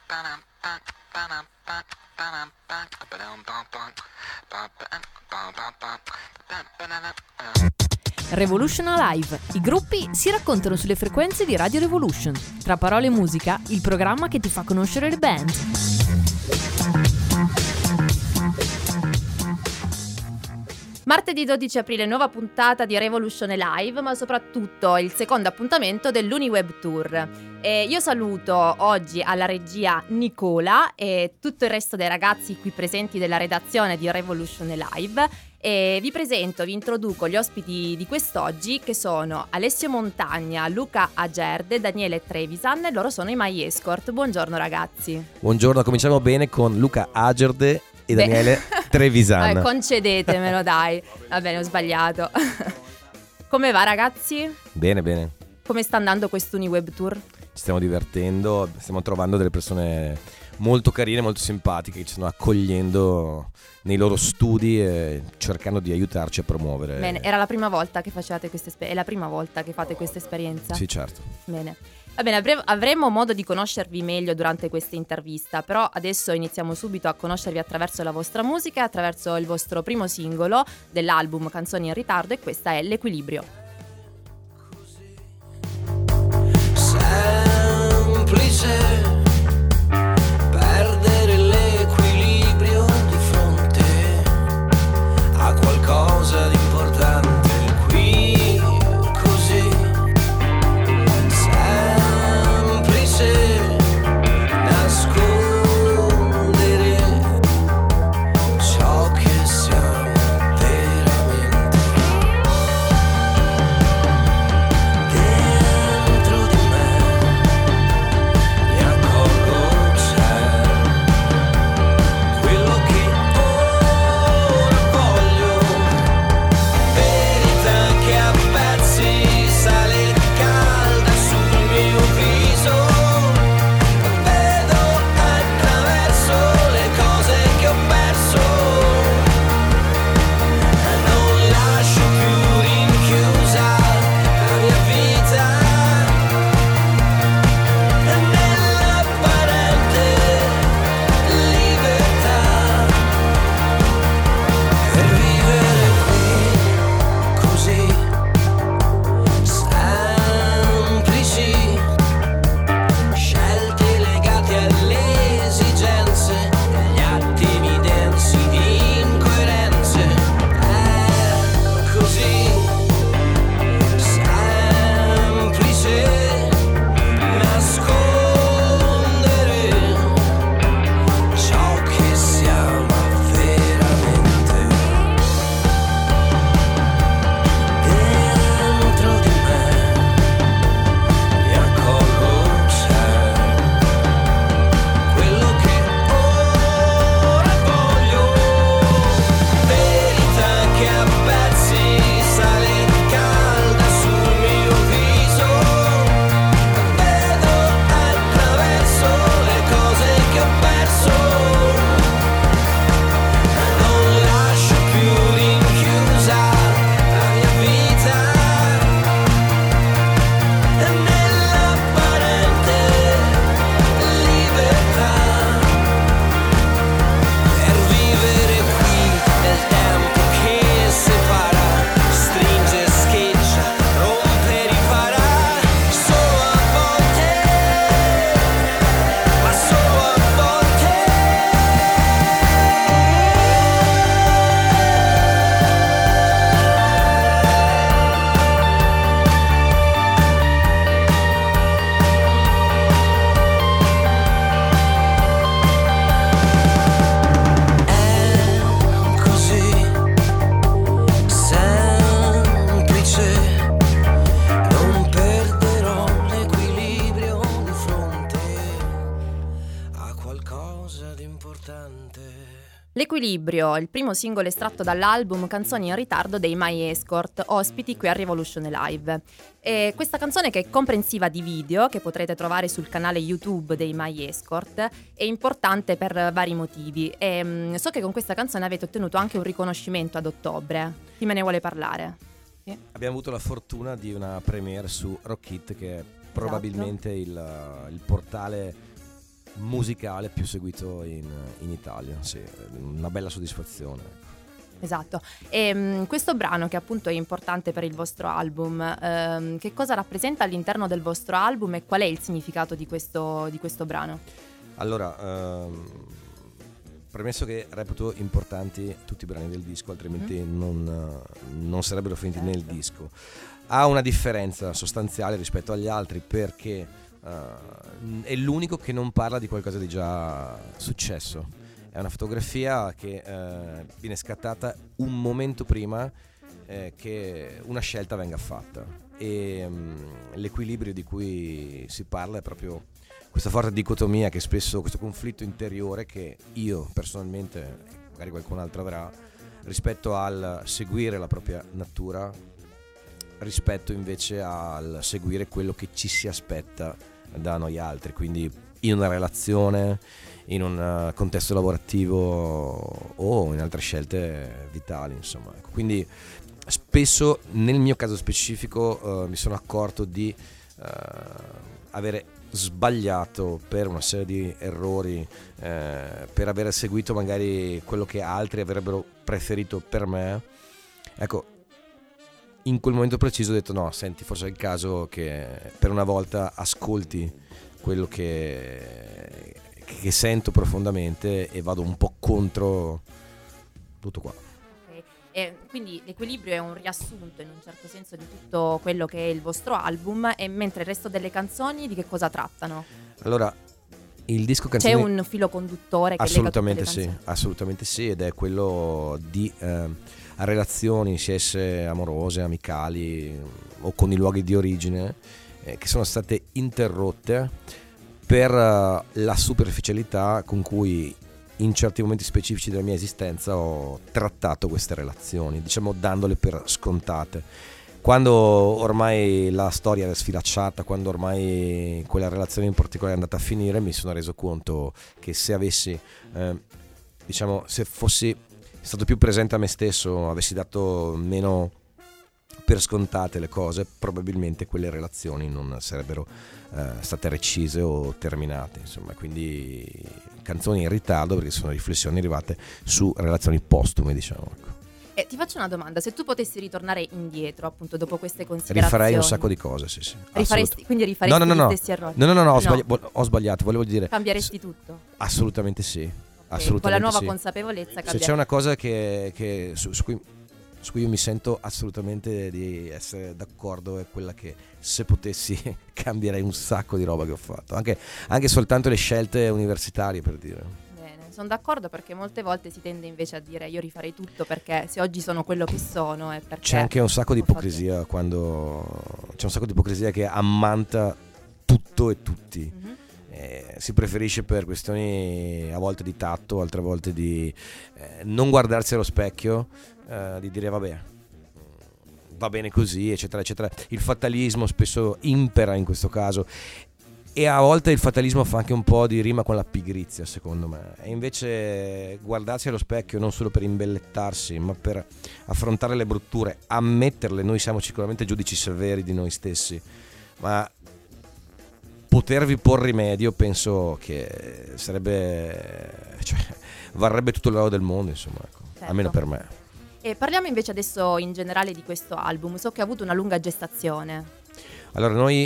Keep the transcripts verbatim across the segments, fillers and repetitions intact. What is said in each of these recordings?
Revolution Alive. I gruppi si raccontano sulle frequenze di Radio Revolution. Tra parole e musica, il programma che ti fa conoscere le band. Martedì dodici aprile, nuova puntata di Revolution Live, ma soprattutto il secondo appuntamento dell'Uniweb Tour. E io saluto oggi alla regia Nicola e tutto il resto dei ragazzi qui presenti della redazione di Revolution Live. E vi presento, vi introduco gli ospiti di quest'oggi, che sono Alessio Montagna, Luca Agerde, Daniele Trevisan, e loro sono i My Escort. Buongiorno ragazzi. Buongiorno, cominciamo bene con Luca Agerde e Daniele Beh. Trevisan. Vabbè, concedetemelo dai. Va bene, ho sbagliato. Come va ragazzi? Bene, bene. Come sta andando questo Uniweb Tour? Ci stiamo divertendo, stiamo trovando delle persone molto carine, molto simpatiche, che ci stanno accogliendo nei loro studi e cercando di aiutarci a promuovere. Bene, era la prima volta che facevate questa esperienza? È la prima volta che fate questa esperienza? Sì, certo. Bene. Va bene, avre- avremo modo di conoscervi meglio durante questa intervista, però adesso iniziamo subito a conoscervi attraverso la vostra musica, attraverso il vostro primo singolo dell'album Canzoni in ritardo, e questa è L'Equilibrio. Semplice perdere l'equilibrio di fronte a qualcosa di importante qui, così semplice nascondere ciò che siamo veramente dentro di me. Mi accorgo c'è quello che ora voglio, verità che a pezzi sale calda sul mio viso. Vedo attraverso le cose che ho perso, non lascio più rinchiusa la mia vita nell'apparente libertà, per vivere qui così semplici, scelte legate alle esigenze, gli attimi densi di incoerenze. È così semplice nascondere ciò che siamo veramente dentro di me. Mi accorgo c'è quello che ora voglio, verità che a pezzi sale calda sul mio viso. Vedo attraverso le cose che ho perso, non lascio più rinchiusa la mia vita nell'apparente libertà, per vivere qui nel tempo che separa, stringe, scheggia, rompe, ripara, solo a volte, ma solo a volte. È così semplice, non perderò l'equilibrio di fronte a qualcosa di importante. L'Equilibrio, il primo singolo estratto dall'album Canzoni in ritardo dei My Escort, ospiti qui a Revolution Live. E questa canzone, che è comprensiva di video, che potrete trovare sul canale YouTube dei My Escort, è importante per vari motivi. E, mh, so che con questa canzone avete ottenuto anche un riconoscimento ad ottobre. Chi me ne vuole parlare? Sì? Abbiamo avuto la fortuna di una premiere su Rock It, che è probabilmente il, il portale musicale più seguito in, in Italia, sì, una bella soddisfazione. Esatto. E mh, questo brano, che appunto è importante per il vostro album, ehm, che cosa rappresenta all'interno del vostro album e qual è il significato di questo, di questo brano? Allora, ehm, premesso che reputo importanti tutti i brani del disco, altrimenti mm. non, non sarebbero finiti certo. nel disco. Ha una differenza sostanziale rispetto agli altri perché uh, è l'unico che non parla di qualcosa di già successo. È una fotografia che uh, viene scattata un momento prima eh, che una scelta venga fatta, e um, l'equilibrio di cui si parla è proprio questa forte dicotomia, che spesso, questo conflitto interiore che io personalmente, magari qualcun altro avrà, rispetto al seguire la propria natura, rispetto invece al seguire quello che ci si aspetta da noi altri, quindi in una relazione, in un contesto lavorativo o in altre scelte vitali, insomma. Quindi spesso, nel mio caso specifico, uh, mi sono accorto di uh, avere sbagliato per una serie di errori, eh, per aver seguito magari quello che altri avrebbero preferito per me. Ecco, in quel momento preciso ho detto no, senti, forse è il caso che per una volta ascolti quello che, che sento profondamente e vado un po' contro tutto qua. E quindi l'equilibrio è un riassunto in un certo senso di tutto quello che è il vostro album, e mentre il resto delle canzoni di che cosa trattano? Allora, il disco canzoni... C'è un filo conduttore che assolutamente lega tutte le sì, canzoni? assolutamente sì, ed è quello di eh, relazioni, sia esse amorose, amicali o con i luoghi di origine, eh, che sono state interrotte per uh, la superficialità con cui in certi momenti specifici della mia esistenza ho trattato queste relazioni, diciamo dandole per scontate. Quando ormai la storia era sfilacciata, quando ormai quella relazione in particolare è andata a finire, mi sono reso conto che se avessi, eh, diciamo, se fossi stato più presente a me stesso, avessi dato meno per scontate le cose, probabilmente quelle relazioni non sarebbero eh, state recise o terminate, insomma. Quindi canzoni in ritardo, perché sono riflessioni arrivate su relazioni postume, diciamo, ecco. E ti faccio una domanda: se tu potessi ritornare indietro, appunto, dopo queste considerazioni, rifarei un sacco di cose, sì, sì. Rifaresti, quindi rifaresti no, no, no, gli no. stessi errori? No, no, no, no, ho, no. Sbagli- ho sbagliato, volevo dire. Cambieresti s- tutto? Assolutamente sì. Okay. Assolutamente con la nuova sì. consapevolezza cambia. Se c'è una cosa che, che su, su, cui, su cui io mi sento assolutamente di essere d'accordo, è quella che, se potessi, cambierei un sacco di roba che ho fatto, anche, anche soltanto le scelte universitarie, per dire. Sono d'accordo, perché molte volte si tende invece a dire io rifarei tutto perché se oggi sono quello che sono è perché c'è anche un sacco di ipocrisia fatto... quando c'è un sacco di ipocrisia che ammanta tutto e tutti. Mm-hmm. Eh, si preferisce, per questioni a volte di tatto, altre volte di eh, non guardarsi allo specchio, eh, di dire vabbè, va bene così, eccetera eccetera. Il fatalismo spesso impera in questo caso, e a volte il fatalismo fa anche un po' di rima con la pigrizia, secondo me. E invece guardarsi allo specchio non solo per imbellettarsi, ma per affrontare le brutture, ammetterle. Noi siamo sicuramente giudici severi di noi stessi, ma potervi porre rimedio penso che sarebbe, cioè, varrebbe tutto il lavoro del mondo, insomma, ecco. Certo. Almeno per me. E parliamo invece adesso in generale di questo album. So che ha avuto una lunga gestazione. Allora, noi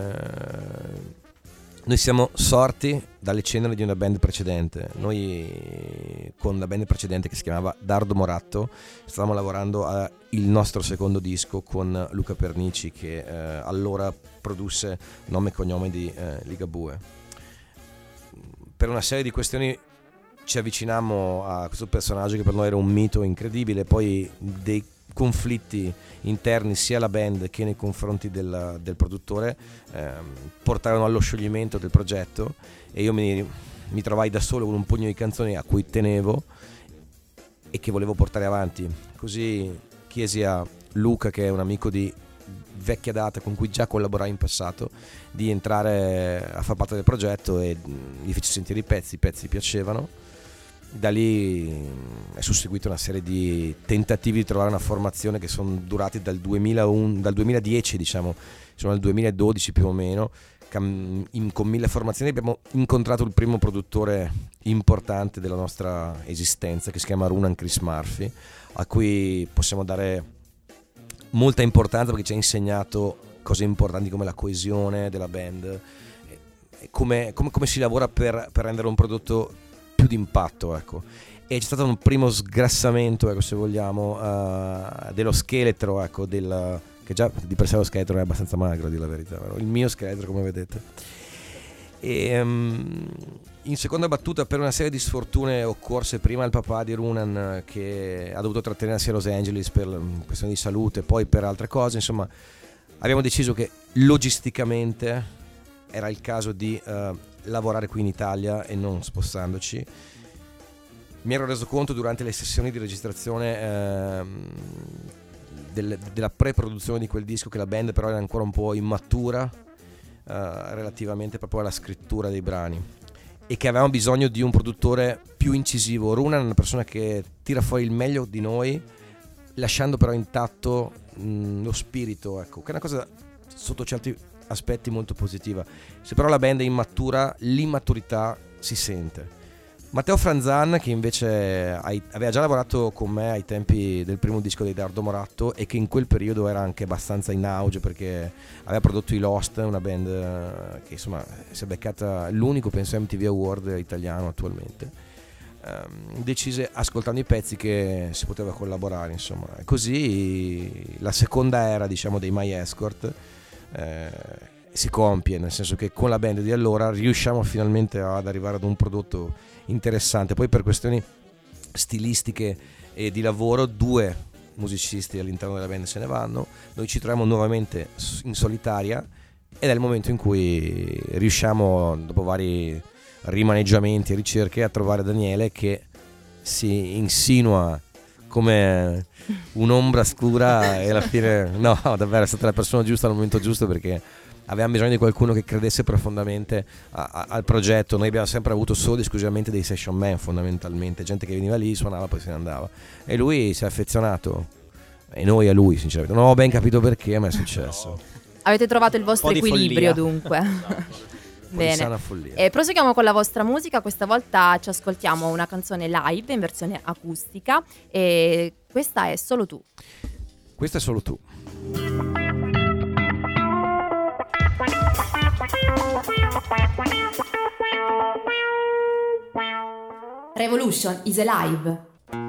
eh, Noi siamo sorti dalle ceneri di una band precedente. Noi, con la band precedente, che si chiamava Dardo Moratto, stavamo lavorando al nostro secondo disco con Luca Pernici, che eh, allora produsse nome e cognome di eh, Ligabue. Per una serie di questioni ci avvicinammo a questo personaggio che per noi era un mito incredibile, poi dei conflitti interni sia alla band che nei confronti del, del produttore eh, portarono allo scioglimento del progetto, e io mi, mi trovai da solo con un pugno di canzoni a cui tenevo e che volevo portare avanti. Così chiesi a Luca, che è un amico di vecchia data con cui già collaborai in passato, di entrare a far parte del progetto, e gli feci sentire i pezzi, i pezzi piacevano. Da lì è susseguita una serie di tentativi di trovare una formazione che sono durati dal duemilauno, dal duemiladieci, diciamo, sono al duemiladodici più o meno, cam- in, con mille formazioni abbiamo incontrato il primo produttore importante della nostra esistenza, che si chiama Runan Chris Murphy, a cui possiamo dare molta importanza perché ci ha insegnato cose importanti come la coesione della band, e come, come, come si lavora per, per rendere un prodotto più d'impatto, ecco. E c'è stato un primo sgrassamento, ecco, se vogliamo, uh, dello scheletro, ecco, del, che già di per sé lo scheletro è abbastanza magro, a dire la verità, il mio scheletro, come vedete. E um, in seconda battuta, per una serie di sfortune occorse, prima il papà di Runan che ha dovuto trattenersi a Los Angeles per questioni di salute, poi per altre cose, insomma abbiamo deciso che logisticamente era il caso di uh, lavorare qui in Italia e non spostandoci. Mi ero reso conto durante le sessioni di registrazione ehm, del, della pre-produzione di quel disco che la band però era ancora un po' immatura eh, relativamente proprio alla scrittura dei brani, e che avevamo bisogno di un produttore più incisivo. Runan è una persona che tira fuori il meglio di noi, lasciando però intatto mh, lo spirito, ecco, che è una cosa sotto certi aspetti molto positiva. Se però la band è immatura, l'immaturità si sente. Matteo Franzan, che invece aveva già lavorato con me ai tempi del primo disco dei Dardo Moratto e che in quel periodo era anche abbastanza in auge perché aveva prodotto i Lost, una band che insomma si è beccata l'unico, penso, M T V Award italiano attualmente, um, decise, ascoltando i pezzi, che si poteva collaborare, insomma. Così la seconda era, diciamo, dei My Escort eh, si compie, nel senso che con la band di allora riusciamo finalmente ad arrivare ad un prodotto interessante. Poi per questioni stilistiche e di lavoro due musicisti all'interno della band se ne vanno, noi ci troviamo nuovamente in solitaria ed è il momento in cui riusciamo, dopo vari rimaneggiamenti e ricerche, a trovare Daniele, che si insinua come un'ombra scura e alla fine no, davvero è stata la persona giusta al momento giusto, perché avevamo bisogno di qualcuno che credesse profondamente a, a, al progetto. Noi abbiamo sempre avuto solo ed esclusivamente dei session man, fondamentalmente, gente che veniva lì, suonava, poi se ne andava, e lui si è affezionato, e noi a lui, sinceramente non ho ben capito perché, ma è successo. No. Avete trovato il vostro equilibrio, dunque. Bene, e proseguiamo con la vostra musica. Questa volta ci ascoltiamo una canzone live in versione acustica, e questa è Solo tu. Questa è Solo tu. Revolution is alive.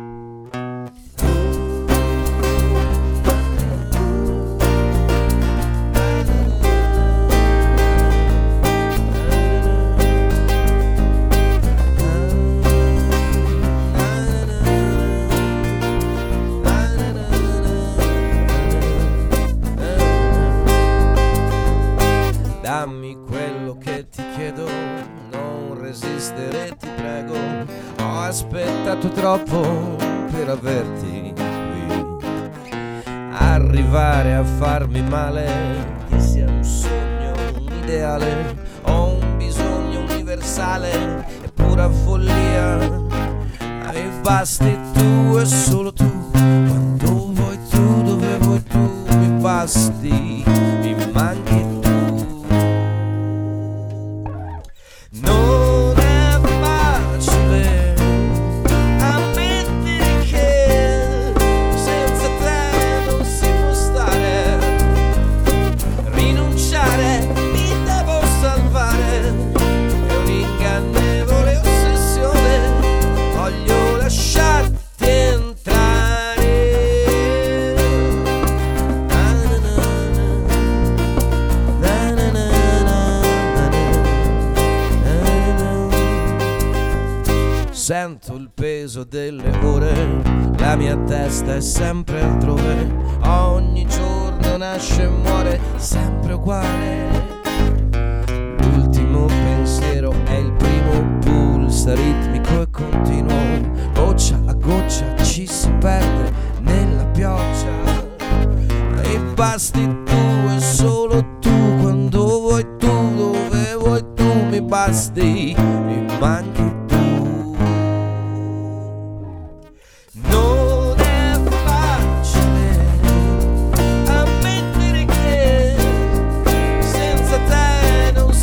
Dammi quello che ti chiedo, non resistere, ti prego. Ho aspettato troppo per averti qui. Arrivare a farmi male, che sia un sogno, un ideale, ho un bisogno universale e pura follia. Mi basti tu e solo tu, quando vuoi tu, dove vuoi tu, mi basti, mi manchi tu. Non è facile ammettere che senza te non si può stare, rinunciare mi devo salvare, è un'ingannevole ossessione, voglio lasciarti entrare. Na na na na, na na sento il peso delle ore, la mia testa è sempre altrove, ogni giorno nasce e muore sempre uguale. L'ultimo pensiero è il primo pulso ritmico e continuo, goccia a goccia ci si perde nella pioggia. E basti tu e solo tu, quando vuoi tu, dove vuoi tu, mi basti, mi manchi tu. Non è facile ammettere che senza te non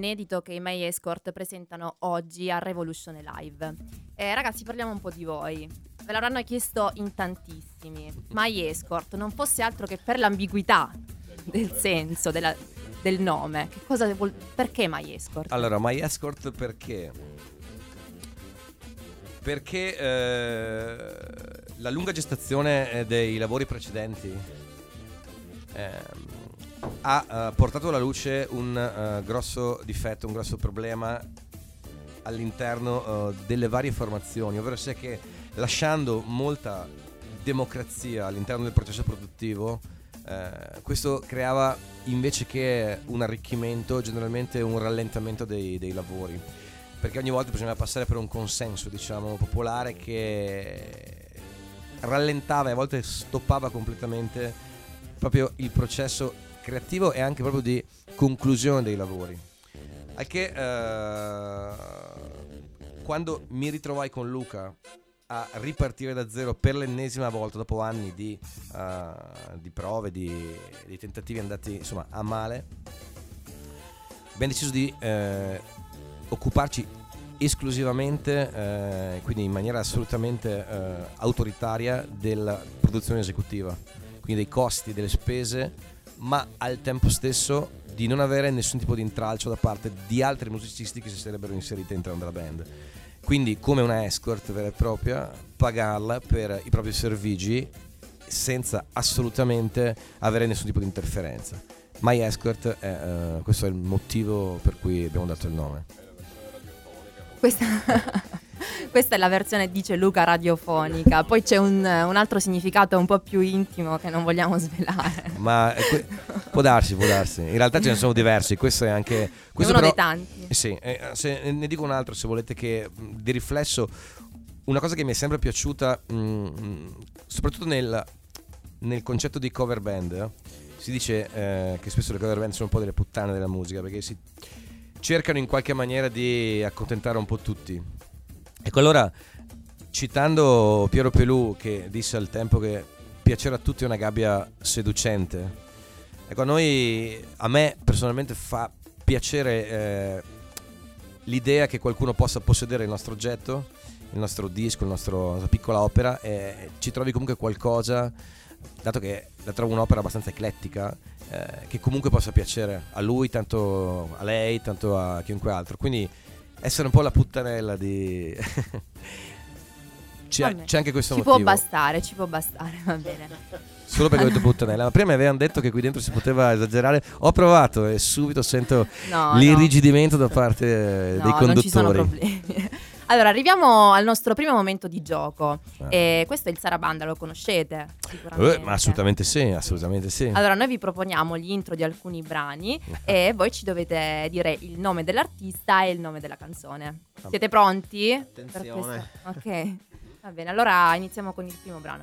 inedito che i My Escort presentano oggi a Revolution Live. Eh, ragazzi, parliamo un po' di voi. Ve l'avranno chiesto in tantissimi. My Escort non fosse altro che per l'ambiguità del senso della, del nome. Che cosa vuol, perché My Escort? Allora, My Escort perché? Perché eh, la lunga gestazione dei lavori precedenti eh, ha uh, portato alla luce un uh, grosso difetto, un grosso problema all'interno uh, delle varie formazioni, ovvero sia che lasciando molta democrazia all'interno del processo produttivo, uh, questo creava invece che un arricchimento generalmente un rallentamento dei, dei lavori, perché ogni volta bisognava passare per un consenso, diciamo, popolare che rallentava e a volte stoppava completamente proprio il processo creativo e anche proprio di conclusione dei lavori. Al che eh, quando mi ritrovai con Luca a ripartire da zero per l'ennesima volta dopo anni di, uh, di prove, di, di tentativi andati insomma a male, abbiamo deciso di eh, occuparci esclusivamente, eh, quindi in maniera assolutamente eh, autoritaria, della produzione esecutiva, quindi dei costi, delle spese, ma al tempo stesso di non avere nessun tipo di intralcio da parte di altri musicisti che si sarebbero inseriti all'interno della band. Quindi come una escort vera e propria, pagarla per i propri servigi senza assolutamente avere nessun tipo di interferenza. My Escort è, uh, questo è il motivo per cui abbiamo dato il nome. Questa, questa è la versione, dice Luca, radiofonica. Poi c'è un, un altro significato un po' più intimo che non vogliamo svelare. Ma que- può darsi, può darsi. In realtà ce ne sono diversi. Questo è anche questo è uno però, dei tanti. Sì, eh, se ne dico un altro, se volete, che di riflesso, una cosa che mi è sempre piaciuta, mh, soprattutto nel, nel concetto di cover band, eh, si dice eh, che spesso le cover band sono un po' delle puttane della musica, perché si cercano in qualche maniera di accontentare un po' tutti. Ecco, allora, citando Piero Pelù, che disse al tempo che piacere a tutti è una gabbia seducente, ecco, a noi, a me personalmente fa piacere eh, l'idea che qualcuno possa possedere il nostro oggetto, il nostro disco, il nostro, la nostra piccola opera, e ci trovi comunque qualcosa, dato che la trovo un'opera abbastanza eclettica, eh, che comunque possa piacere a lui, tanto a lei, tanto a chiunque altro. Quindi essere un po' la puttanella di c'è, c'è anche questo ci motivo. Ci può bastare, ci può bastare, va bene. Solo perché ho detto puttanella. Ma prima mi avevano detto che qui dentro si poteva esagerare. Ho provato e subito sento no, l'irrigidimento no. da parte no, dei conduttori. Non ci sono problemi. Allora, arriviamo al nostro primo momento di gioco. Eh. E questo è il Sarabanda, lo conoscete sicuramente. Eh, ma assolutamente sì, assolutamente sì. Allora, noi vi proponiamo gli intro di alcuni brani e voi ci dovete dire il nome dell'artista e il nome della canzone. Siete pronti? Attenzione. Ok, va bene. Allora iniziamo con il primo brano.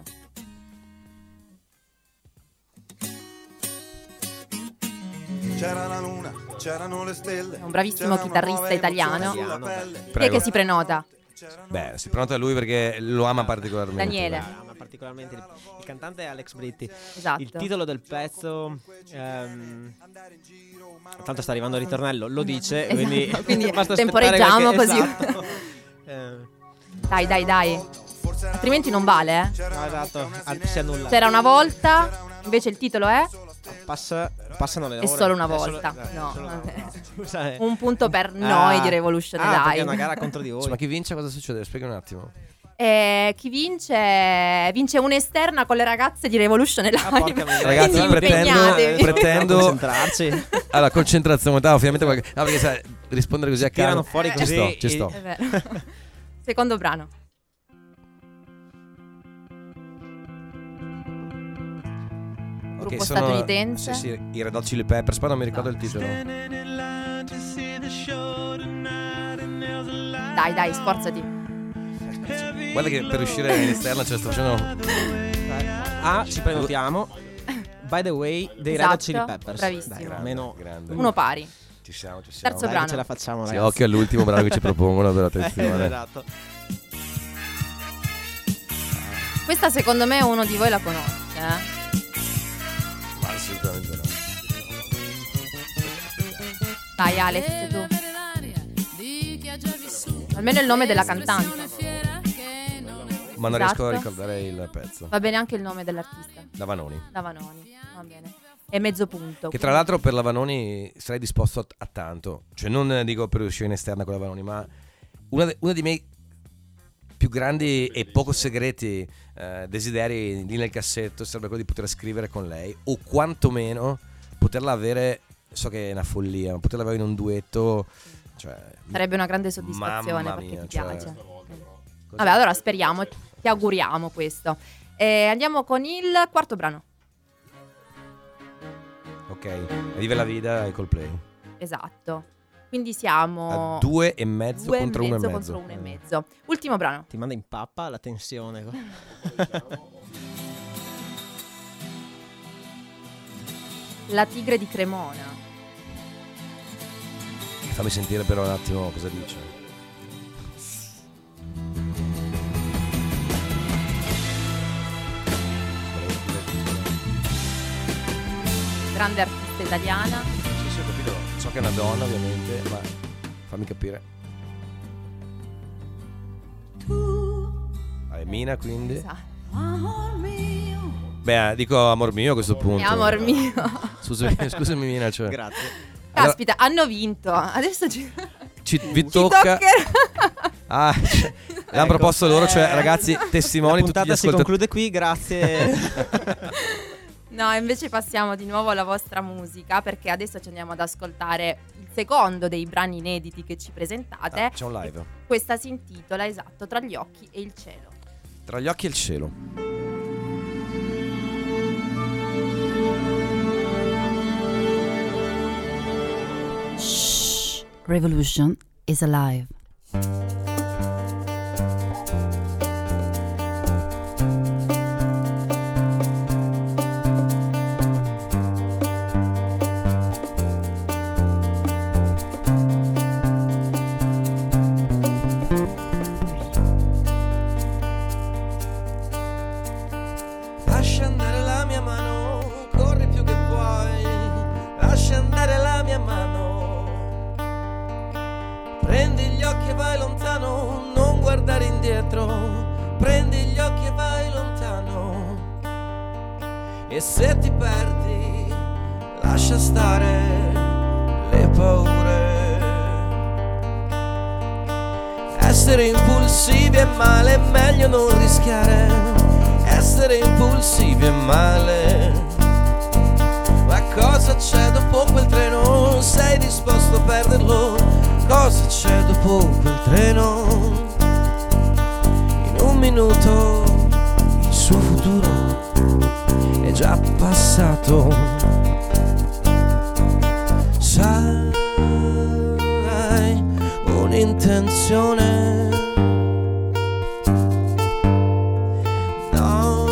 C'era la luna, c'erano le stelle. È un bravissimo chitarrista italiano. Chi è Prego. che si prenota? Beh, si prenota lui perché lo ama particolarmente. Daniele. Ama particolarmente il, il cantante è Alex Britti. Esatto. Il titolo del pezzo ehm, tanto sta arrivando il ritornello, lo dice, Esatto, quindi, quindi basta temporeggiamo aspettare così. Esatto. eh, Dai, dai, dai. Altrimenti non vale, eh? no, esatto, al- si annulla. C'era una volta, invece il titolo è Passa, passano le È ore. solo una È solo- volta. eh, No, solo una vabbè. volta. Scusa, eh. un punto per Ah. noi di Revolution ah, perché Live. è una gara contro di voi. Ma chi vince cosa succede? Spiega un attimo. Eh, chi vince? Vince un'esterna con le ragazze di Revolution Live. Ah, porca miseria. Ragazzi, Quindi pretendo- impegnatevi. pretendo- concentrarci. Allora, concentrazione, dai, ovviamente qualche... No, perché sai, rispondere così a Tirano caso. fuori Ci così sto, ci e- sto. È vero. Secondo brano. Ok, Gruppo sono- statunitense. Sì, sì, i Red Hot Chili Peppers, poi non mi ricordo il titolo. Dai, dai, sforzati. Guarda che per uscire in esterna ce la sto facendo. Ah, ci prenotiamo. By the way, dei Red Esatto, Hot Chili Peppers. bravissimo. Dai, Grande, almeno grande. Uno pari. Ci siamo, ci siamo. Terzo dai, brano. che ce la facciamo, Sì, ragazzi. occhio all'ultimo brano che ci propongono, però attenzione. Esatto. Questa secondo me uno di voi la conosce, eh? Ma assolutamente no. Dai Alex, tu. Almeno il nome della cantante. Ma non Esatto. riesco a ricordare il pezzo. Va bene anche il nome dell'artista. La Vanoni. La Vanoni. Va bene. E mezzo punto. Che tra l'altro per la Vanoni sarei disposto a, a tanto. Cioè non eh, dico per uscire in esterna con la Vanoni, ma una, de- uno dei miei più grandi e poco segreti eh, desideri lì nel cassetto sarebbe quello di poter scrivere con lei, o quantomeno poterla avere, so che è una follia, ma poterla avere in un duetto, cioè, Sarebbe una grande soddisfazione mamma perché mia, ti cioè, piace. così. Vabbè, allora speriamo, ti auguriamo questo. E andiamo con il quarto brano. Ok, Vive la Vida e Coldplay. Esatto. Quindi siamo A due e mezzo due contro e uno e mezzo mezzo. contro uno e mezzo. Ultimo brano. Ti manda in pappa la tensione. La tigre di Cremona. Fammi sentire però un attimo cosa dice. Grande artista italiana. Sì, sì, ho capito. So che è una donna ovviamente, ma fammi capire. Ah, è Mina quindi. Esatto. Beh, dico amor mio a questo punto. E amor mio. Scusami, scusami Mina, cioè. Grazie. Caspita, hanno vinto. Adesso ci, Ci, vi ci tocca. toccherà. Ah, cioè, l'hanno Ecco, proposto loro, cioè eh, ragazzi, testimoni La tutti gli puntata si ascoltatori. conclude qui, grazie. No, invece passiamo di nuovo alla vostra musica, perché adesso ci andiamo ad ascoltare il secondo dei brani inediti che ci presentate. Ah, c'è un live. Questa si intitola, esatto, Tra gli occhi e il cielo. Tra gli occhi e il cielo. Shh, Revolution is alive. Lascia andare la mia mano, corri più che puoi. Lascia andare la mia mano. Prendi gli occhi e vai lontano, non guardare indietro. Prendi gli occhi e vai lontano. E se ti perdi, lascia stare le paure. Essere impulsivi è male, è meglio non rischiare. Essere impulsivi è male. Ma cosa c'è dopo quel treno? Sei disposto a perderlo? Cosa c'è dopo quel treno? In un minuto il suo futuro è già passato. Sai, un'intenzione. No,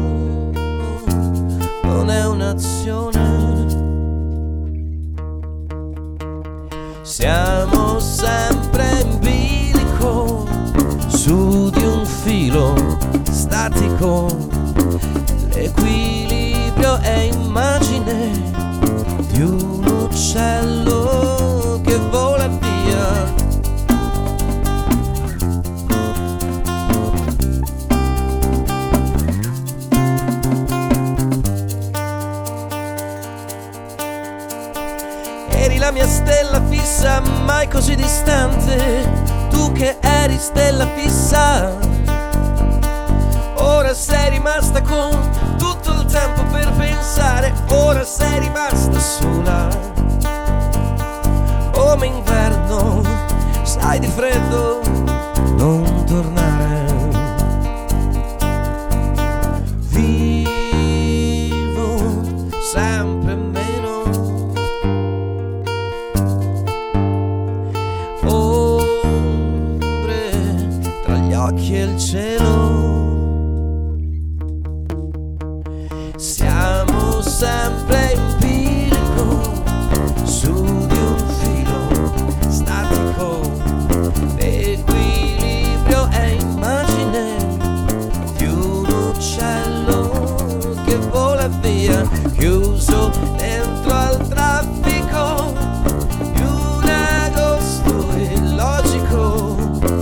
non è un'azione. Siamo sempre in bilico su di un filo statico. L'equilibrio è immagine di un uccello che vola via. Eri la mia stella fissa, mai così distante. Tu che eri stella fissa, ora sei rimasta con tutto il tempo per pensare. Ora sei rimasta sola, come inverno, sai di freddo, non tornare. Vivo sempre meno. Ombre tra gli occhi e il cielo. Siamo sempre in bilico su di un filo statico. L'equilibrio è immagine di un uccello che vola via, chiuso dentro al traffico di un agosto illogico.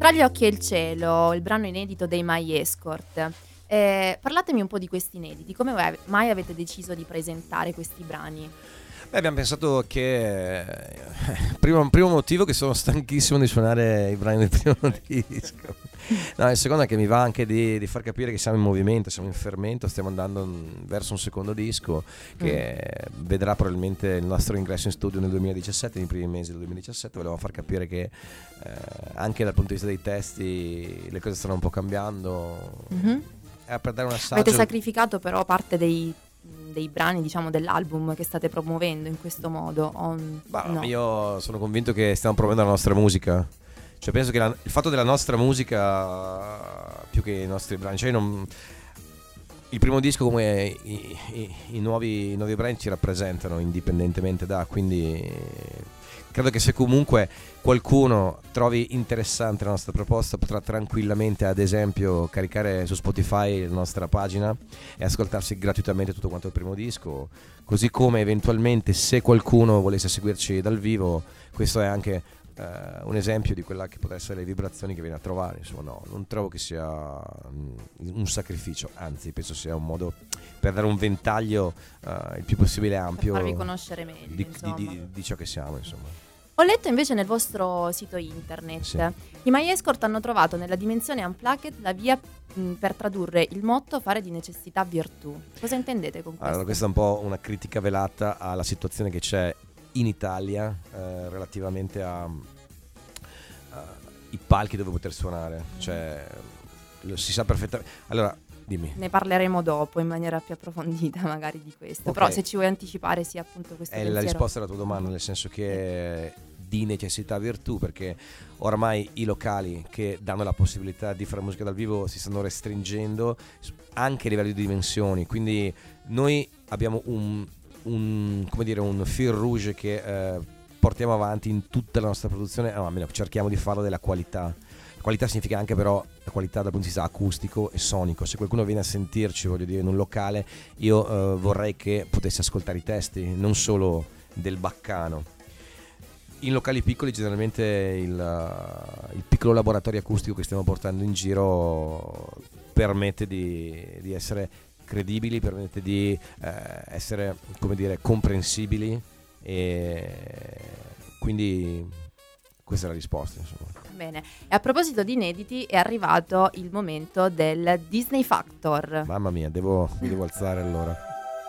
Tra gli occhi e il cielo, il brano inedito dei My Escort. Eh, parlatemi un po' di questi inediti, come mai avete deciso di presentare questi brani? Beh, abbiamo pensato che eh, primo, primo motivo che sono stanchissimo di suonare i brani del primo disco. No, il secondo è che mi va anche di, di far capire che siamo in movimento, siamo in fermento, stiamo andando verso un secondo disco che mm. vedrà probabilmente il nostro ingresso in studio nel duemiladiciassette, nei primi mesi del duemiladiciassette. Volevamo far capire che eh, anche dal punto di vista dei testi le cose stanno un po' cambiando. Mm-hmm. È per dare un assaggio. Avete sacrificato però parte dei dei brani, diciamo, dell'album che state promuovendo in questo modo? O bah, no? Io sono convinto che stiamo promuovendo la nostra musica. Cioè penso che la, il fatto della nostra musica più che i nostri brani, cioè non, il primo disco come i, i, i, nuovi, i nuovi brani ci rappresentano indipendentemente da, quindi credo che se comunque qualcuno trovi interessante la nostra proposta potrà tranquillamente, ad esempio, caricare su Spotify la nostra pagina e ascoltarsi gratuitamente tutto quanto il primo disco, così come eventualmente se qualcuno volesse seguirci dal vivo, questo è anche Uh, un esempio di quella che potrebbero essere le vibrazioni che viene a trovare. Insomma, no, non trovo che sia um, un sacrificio, anzi penso sia un modo per dare un ventaglio uh, il più possibile ampio, per farvi conoscere meglio, di, insomma. Di, di, di ciò che siamo, insomma. Ho letto invece nel vostro sito internet, sì. I My Escort hanno trovato nella dimensione Unplugged la via mh, per tradurre il motto fare di necessità virtù. Cosa intendete con questo? Allora, questa è un po' una critica velata alla situazione che c'è in Italia eh, relativamente a uh, i palchi dove poter suonare, cioè lo si sa perfettamente. Allora, dimmi. Ne parleremo dopo in maniera più approfondita magari di questo, okay. Però se ci vuoi anticipare sì, appunto questo è pensiero. La risposta alla tua domanda, nel senso che di necessità virtù, perché oramai i locali che danno la possibilità di fare musica dal vivo si stanno restringendo anche a livello di dimensioni, quindi noi abbiamo un un come dire un fil rouge che eh, portiamo avanti in tutta la nostra produzione, no, almeno cerchiamo di farlo, della qualità. Qualità significa anche però la qualità dal punto di vista acustico e sonico. Se qualcuno viene a sentirci, voglio dire, in un locale, io eh, vorrei che potesse ascoltare i testi, non solo del baccano. In locali piccoli generalmente il, uh, il piccolo laboratorio acustico che stiamo portando in giro permette di, di essere credibili, permette di eh, essere, come dire, comprensibili, e quindi questa è la risposta, insomma. Bene, e a proposito di inediti è arrivato il momento del Disney Factor. Mamma mia, devo, mi devo alzare allora.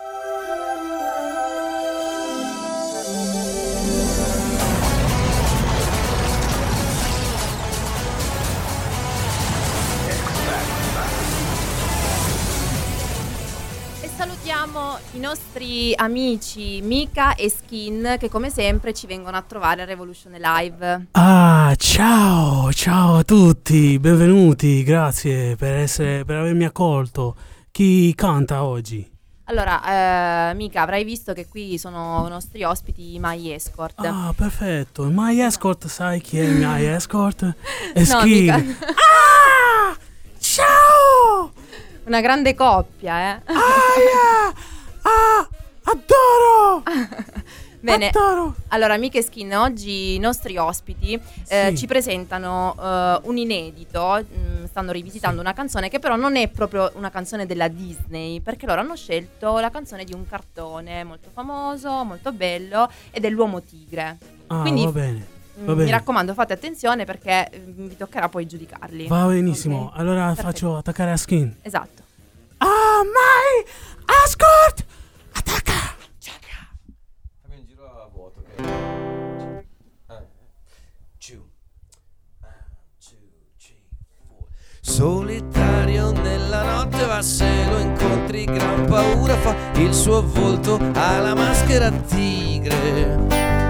Salutiamo i nostri amici Mika e Skin che come sempre ci vengono a trovare a Revolution Live. Ah, ciao, ciao a tutti, benvenuti, grazie per, essere, per avermi accolto. Chi canta oggi? Allora, eh, Mika, avrai visto che qui sono i nostri ospiti, i My Escort. Ah, perfetto, i My Escort, sai chi è il My Escort? È no, Skin. Ah, ciao! Una grande coppia, eh? Ah, yeah. Ah, adoro! Bene, adoro. Allora, Mika e Skin, oggi i nostri ospiti eh, sì. ci presentano uh, un inedito, mh, stanno rivisitando sì. una canzone che però non è proprio una canzone della Disney, perché loro hanno scelto la canzone di un cartone molto famoso, molto bello, ed è l'Uomo Tigre. Ah, Quindi, va bene. Va mi bene. raccomando, fate attenzione perché vi toccherà poi giudicarli. Va benissimo, okay? Allora Perfetto. Faccio attaccare a Skin. Esatto. Ah, My Escort! Attacca! Fammi un giro a vuoto, ok? Ah. Two. Two, three, four. Solitario nella notte va, se lo incontri gran paura fa, il suo volto ha la maschera tigre.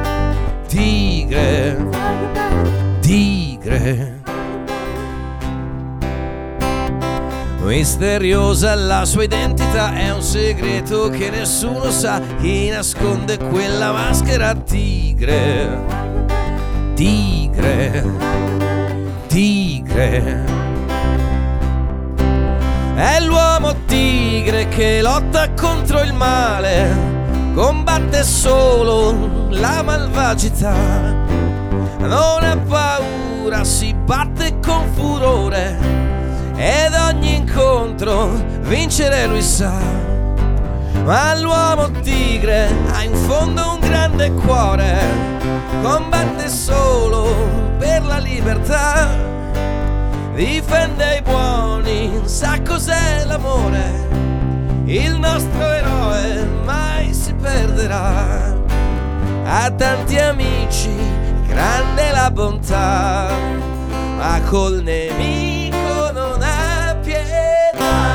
Tigre, tigre, misteriosa la sua identità, è un segreto che nessuno sa, chi nasconde quella maschera. Tigre, tigre, tigre, è l'uomo tigre che lotta contro il male, combatte solo la malvagità, non ha paura, si batte con furore ed ogni incontro vincere lui sa. Ma l'uomo tigre ha in fondo un grande cuore, combatte solo per la libertà, difende i buoni, sa cos'è l'amore, il nostro eroe mai si perderà. Ha tanti amici, grande la bontà, ma col nemico non ha pietà.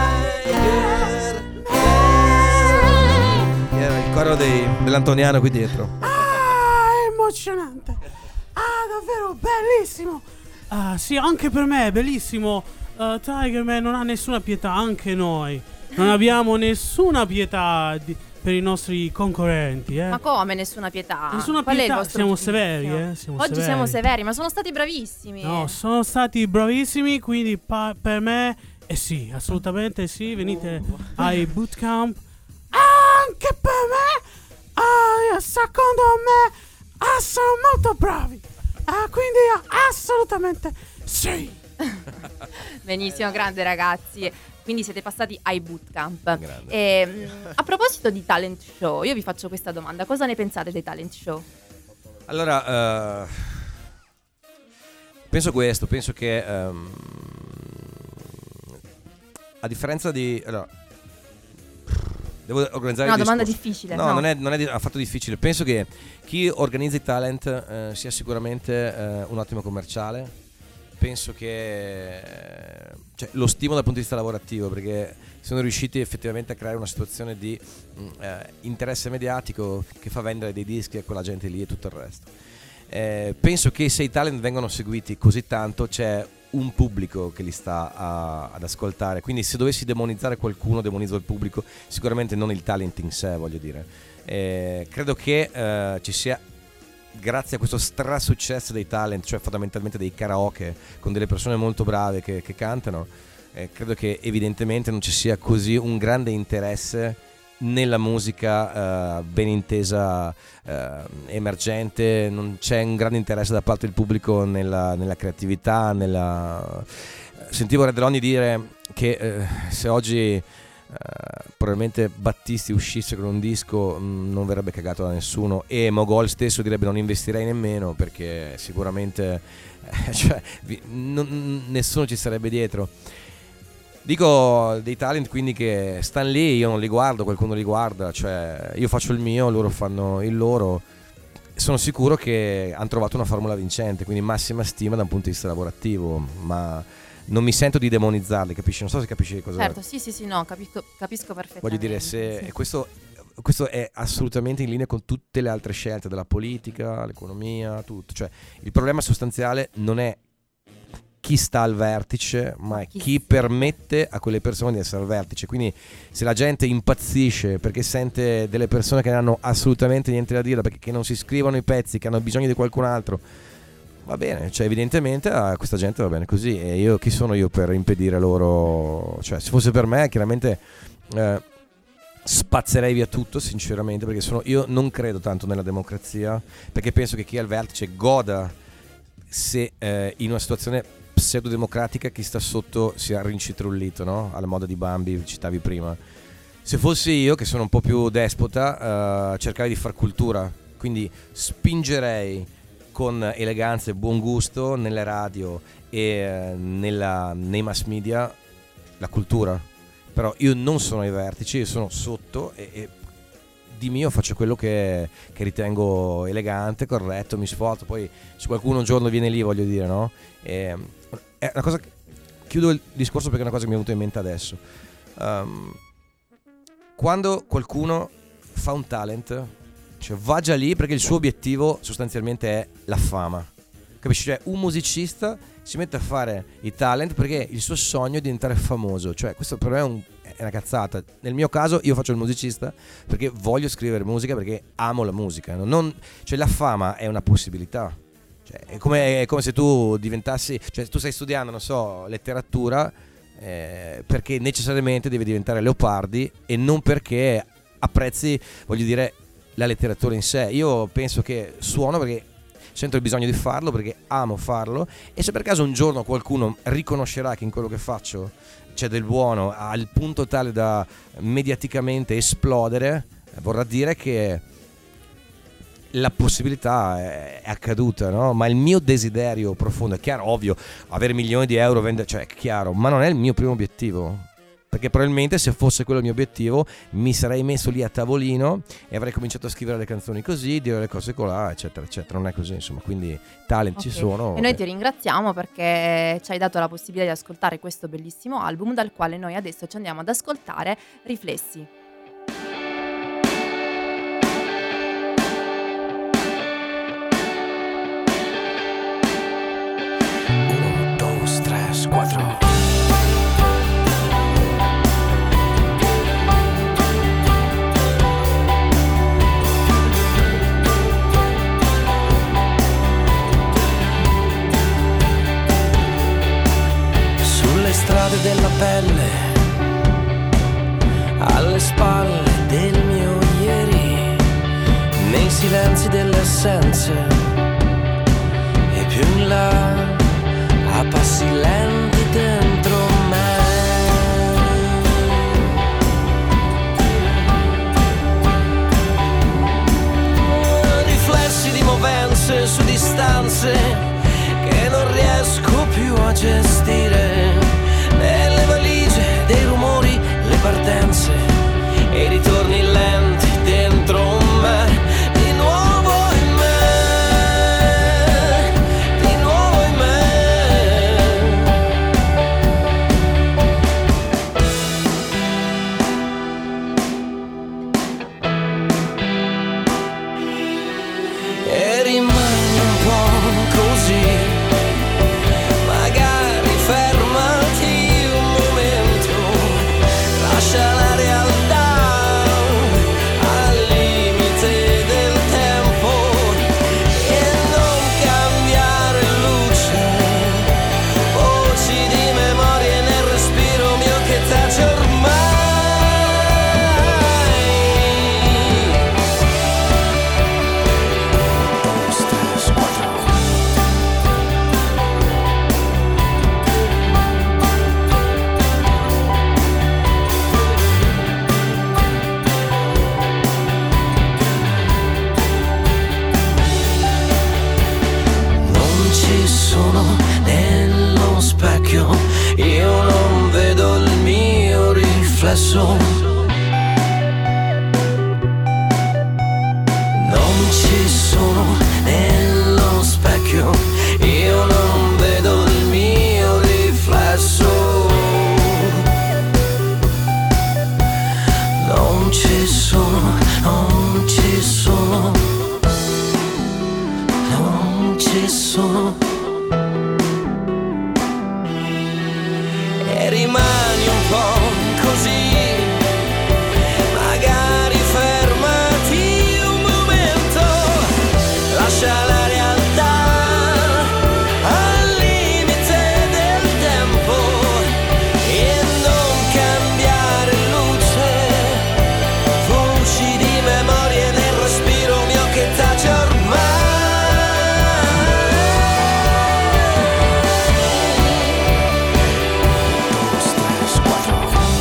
Era il coro dei, dell'Antoniano qui dietro. Ah, è emozionante. Ah, davvero bellissimo. Ah, sì, anche per me è bellissimo. uh, Tigerman non ha nessuna pietà, anche noi non abbiamo nessuna pietà di, per i nostri concorrenti, eh. Ma come nessuna pietà? Nessuna Qual è il pietà, vostro siamo giudizio? severi, eh. Siamo Oggi severi. siamo severi, ma sono stati bravissimi. No, sono stati bravissimi, quindi pa- per me eh sì, assolutamente sì. Venite ai bootcamp. Anche per me, ah, secondo me, ah, sono molto bravi. Ah, quindi ah, assolutamente sì. Benissimo, grande ragazzi. Quindi siete passati ai bootcamp. Grande. E, mh, a proposito di talent show, io vi faccio questa domanda: cosa ne pensate dei talent show? Allora, uh, penso questo, penso che um, a differenza di... Allora, devo organizzare No, il domanda discorso. difficile. No, no. non è, non è di- affatto difficile. Penso che chi organizza i talent eh, sia sicuramente eh, un ottimo commerciale. Penso che eh, cioè, lo stimo dal punto di vista lavorativo, perché sono riusciti effettivamente a creare una situazione di mh, eh, interesse mediatico che fa vendere dei dischi a quella gente lì e tutto il resto. Eh, penso che se i talent vengono seguiti così tanto c'è un pubblico che li sta a, ad ascoltare, quindi se dovessi demonizzare qualcuno demonizzo il pubblico, sicuramente non il talent in sé, voglio dire. Eh, credo che eh, ci sia, grazie a questo strasuccesso dei talent, cioè fondamentalmente dei karaoke con delle persone molto brave che, che cantano, eh, credo che evidentemente non ci sia così un grande interesse nella musica eh, ben intesa eh, emergente, non c'è un grande interesse da parte del pubblico nella, nella creatività, nella... Sentivo Redroni dire che eh, se oggi Uh, probabilmente Battisti uscisse con un disco mh, non verrebbe cagato da nessuno, e Mogol stesso direbbe non investirei nemmeno perché sicuramente eh, cioè, vi, non, nessuno ci sarebbe dietro. Dico dei talent quindi che stanno lì, io non li guardo, qualcuno li guarda, cioè io faccio il mio, loro fanno il loro. Sono sicuro che hanno trovato una formula vincente, quindi massima stima da un punto di vista lavorativo, ma non mi sento di demonizzarli, capisci? Non so se capisci cosa. Certo, sì, sì, sì, no, capisco, capisco perfettamente. Voglio dire, se sì. e questo, questo è assolutamente in linea con tutte le altre scelte della politica, l'economia, tutto. Cioè, il problema sostanziale non è chi sta al vertice, ma è Chi chi sta. permette a quelle persone di essere al vertice. Quindi se la gente impazzisce perché sente delle persone che non hanno assolutamente niente da dire, perché che non si scrivono i pezzi, che hanno bisogno di qualcun altro, va bene, cioè evidentemente a questa gente va bene così, e io chi sono io per impedire loro? Cioè, se fosse per me chiaramente eh, spazzerei via tutto, sinceramente, perché sono, io non credo tanto nella democrazia, perché penso che chi è al vertice goda se eh, in una situazione pseudodemocratica chi sta sotto sia rincitrullito, no? Alla moda di Bambi, citavi prima. Se fossi io, che sono un po' più despota, eh, cercare di far cultura, quindi spingerei con eleganza e buon gusto nelle radio e nella, nei mass media la cultura. Però io non sono ai vertici, io sono sotto e, e di mio faccio quello che, che ritengo elegante, corretto, mi sforzo. Poi se qualcuno un giorno viene lì, voglio dire, no? E, è una cosa che, chiudo il discorso perché è una cosa che mi è venuta in mente adesso. Um, quando qualcuno fa un talent, cioè va già lì perché il suo obiettivo sostanzialmente è la fama, capisci? Cioè un musicista si mette a fare i talent perché il suo sogno è diventare famoso. Cioè questo per me è, un, è una cazzata. Nel mio caso io faccio il musicista perché voglio scrivere musica, perché amo la musica, no? Non, cioè la fama è una possibilità, cioè, è, come, è come se tu diventassi, cioè tu stai studiando, non so, letteratura eh, perché necessariamente devi diventare Leopardi e non perché apprezzi, voglio dire, la letteratura in sé. Io penso che suono perché sento il bisogno di farlo perché amo farlo, e se per caso un giorno qualcuno riconoscerà che in quello che faccio c'è del buono al punto tale da mediaticamente esplodere, vorrà dire che la possibilità è accaduta, no? Ma il mio desiderio profondo, è chiaro, ovvio, avere milioni di euro, vendere, cioè è chiaro, ma non è il mio primo obiettivo, perché probabilmente se fosse quello il mio obiettivo mi sarei messo lì a tavolino e avrei cominciato a scrivere le canzoni così, dire le cose colà, eccetera eccetera. Non è così, insomma, quindi talent Okay. ci sono. E noi ti ringraziamo perché ci hai dato la possibilità di ascoltare questo bellissimo album, dal quale noi adesso ci andiamo ad ascoltare Riflessi. Uno, dos, tres, cuatro. Sulle strade della pelle, alle spalle del mio ieri, nei silenzi delle assenze, e più in là, a passi lenti dentro me. Riflessi di movenze su distanze che non riesco più a gestire, nelle valigie dei rumori, le partenze e i ritorni lenti dentro me, di nuovo in me, di nuovo in me. E rimani un po' così, magari fermati un momento, lascia la realtà al limite del tempo e non cambiare luce, voci di memorie nel respiro mio che tace ormai. Dos, tres, cuatro. Non ci sono nello specchio, io non vedo il mio riflesso. Non ci sono nello specchio, io non vedo il mio riflesso. Non ci sono, non ci sono, non ci sono. E rimani un po' così, magari fermati un momento, lascia la realtà al limite del tempo e non cambiare luce, voci di memorie nel respiro mio che tace ormai. Dos, tres, cuatro.